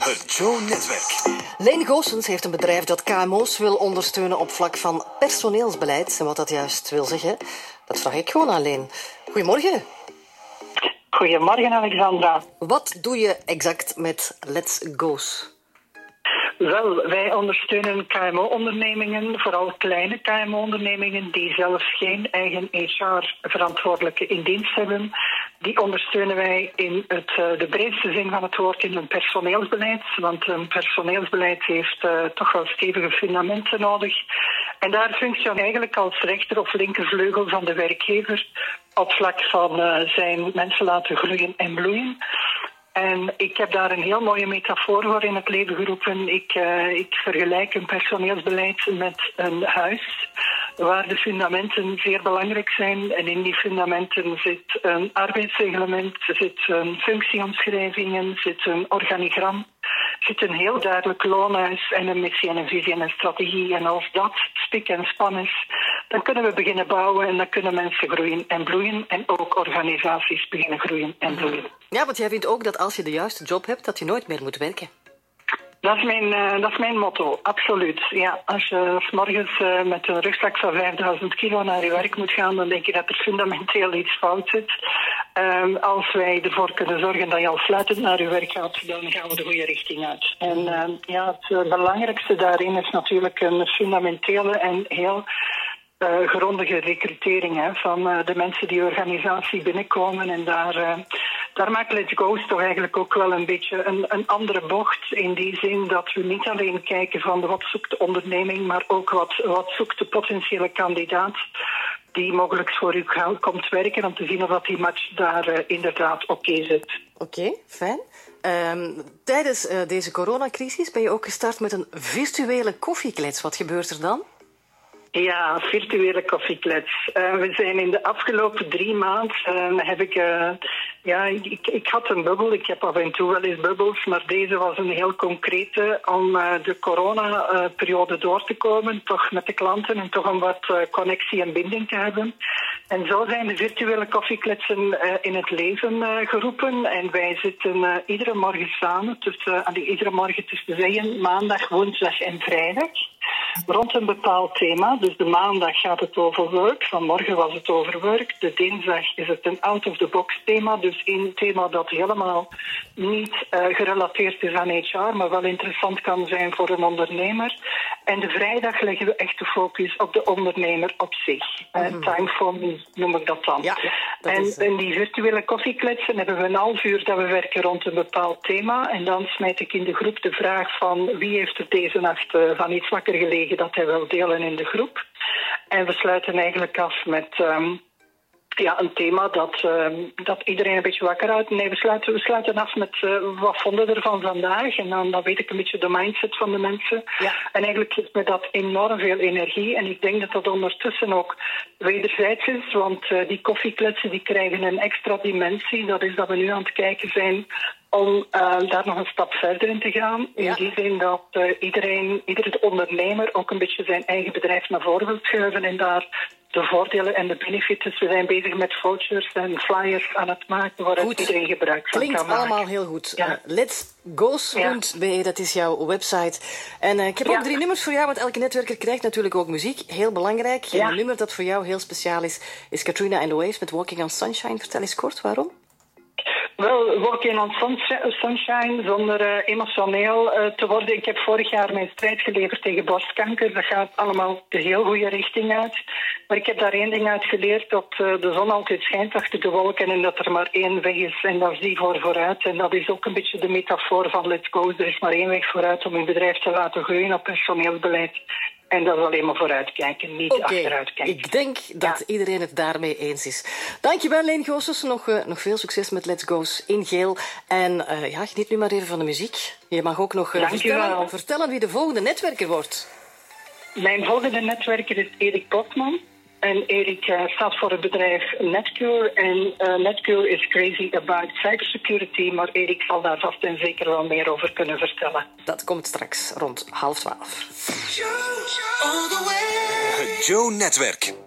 Het Joe-netwerk. Leen Goossens heeft een bedrijf dat KMO's wil ondersteunen op vlak van personeelsbeleid. En wat dat juist wil zeggen, dat vraag ik gewoon aan Leen. Goedemorgen. Goedemorgen, Alexandra. Wat doe je exact met Let's Go's? Wel, wij ondersteunen KMO-ondernemingen, vooral kleine KMO-ondernemingen die zelf geen eigen HR-verantwoordelijke in dienst hebben. Die ondersteunen wij in de breedste zin van het woord in een personeelsbeleid. Want een personeelsbeleid heeft toch wel stevige fundamenten nodig. En daar functioneert eigenlijk als rechter of linkervleugel van de werkgever op vlak van zijn mensen laten groeien en bloeien. En ik heb daar een heel mooie metafoor voor in het leven geroepen. Ik vergelijk een personeelsbeleid met een huis waar de fundamenten zeer belangrijk zijn. En in die fundamenten zit een arbeidsreglement, zit een functieomschrijvingen, zit een organigram, zit een heel duidelijk loonhuis en een missie en een visie en een strategie. En als dat spik en span is, dan kunnen we beginnen bouwen en dan kunnen mensen groeien en bloeien. En ook organisaties beginnen groeien en bloeien. Ja, want jij vindt ook dat als je de juiste job hebt, dat je nooit meer moet werken. Dat is mijn motto, absoluut. Ja, als je 's morgens met een rugzak van 5000 kilo naar je werk moet gaan, dan denk je dat er fundamenteel iets fout zit. Als wij ervoor kunnen zorgen dat je al fluitend naar je werk gaat, dan gaan we de goede richting uit. En het belangrijkste daarin is natuurlijk een fundamentele en heel grondige recrutering van de mensen die organisatie binnenkomen. En daar maakt Let's Go's toch eigenlijk ook wel een beetje een andere bocht. In die zin dat we niet alleen kijken van wat zoekt de onderneming, maar ook wat zoekt de potentiële kandidaat die mogelijk voor u komt werken, om te zien of dat die match daar inderdaad oké zit. Oké, fijn. Tijdens deze coronacrisis ben je ook gestart met een virtuele koffieklets. Wat gebeurt er dan? Ja, virtuele koffieklets. We zijn in de afgelopen 3 maanden ik had een bubbel. Ik heb af en toe wel eens bubbels, maar deze was een heel concrete om de corona-periode door te komen, toch met de klanten en toch een wat connectie en binding te hebben. En zo zijn de virtuele koffiekletsen in het leven geroepen. En wij zitten iedere morgen samen, iedere morgen tussen zeggen maandag, woensdag en vrijdag, rond een bepaald thema. Dus de maandag gaat het over work, vanmorgen was het over work. De dinsdag is het een out-of-the-box thema, dus een thema dat helemaal niet gerelateerd is aan HR, maar wel interessant kan zijn voor een ondernemer. En de vrijdag leggen we echt de focus op de ondernemer op zich. Time for me noem ik dat dan. Ja, en die virtuele koffiekletsen hebben we een half uur dat we werken rond een bepaald thema. En dan smijt ik in de groep de vraag van wie heeft er deze nacht van iets wakker gelegen dat hij wil delen in de groep. En we sluiten eigenlijk af met een thema dat iedereen een beetje wakker houdt. Nee, we sluiten af met wat vonden we ervan vandaag. En dan weet ik een beetje de mindset van de mensen. Ja. En eigenlijk geeft me dat enorm veel energie. En ik denk dat dat ondertussen ook wederzijds is. Want die koffiekletsen die krijgen een extra dimensie. Dat is dat we nu aan het kijken zijn om daar nog een stap verder in te gaan. In die zin dat iedere ondernemer ook een beetje zijn eigen bedrijf naar voren wil schuiven en daar de voordelen en de benefits. We zijn bezig met vouchers en flyers aan het maken waaruit iedereen gebruik van Klinkt kan maken. Allemaal heel goed. Ja. Let'sgo's.be, dat is jouw website. En ik heb ook 3 nummers voor jou, want elke netwerker krijgt natuurlijk ook muziek. Heel belangrijk. En een nummer dat voor jou heel speciaal is Katrina and the Waves met Walking on Sunshine. Vertel eens kort, waarom? Wel, Walking on Sunshine, zonder emotioneel te worden. Ik heb vorig jaar mijn strijd geleverd tegen borstkanker. Dat gaat allemaal de heel goede richting uit. Maar ik heb daar 1 ding uit geleerd, dat de zon altijd schijnt achter de wolken en dat er maar 1 weg is. En dat is die vooruit. En dat is ook een beetje de metafoor van Let's Go. Er is maar 1 weg vooruit om een bedrijf te laten groeien op personeelsbeleid. En dat is alleen maar vooruitkijken, niet achteruitkijken. Ik denk dat iedereen het daarmee eens is. Dankjewel, Leen Goossens. Nog veel succes met Let's Go's in geel. En geniet nu maar even van de muziek. Je mag ook nog vertellen wie de volgende netwerker wordt. Mijn volgende netwerker is Erik Botman. En Erik staat voor het bedrijf Netcure. En Netcure is crazy about cybersecurity. Maar Erik zal daar vast en zeker wel meer over kunnen vertellen. Dat komt straks rond 11:30. Het Joe-netwerk.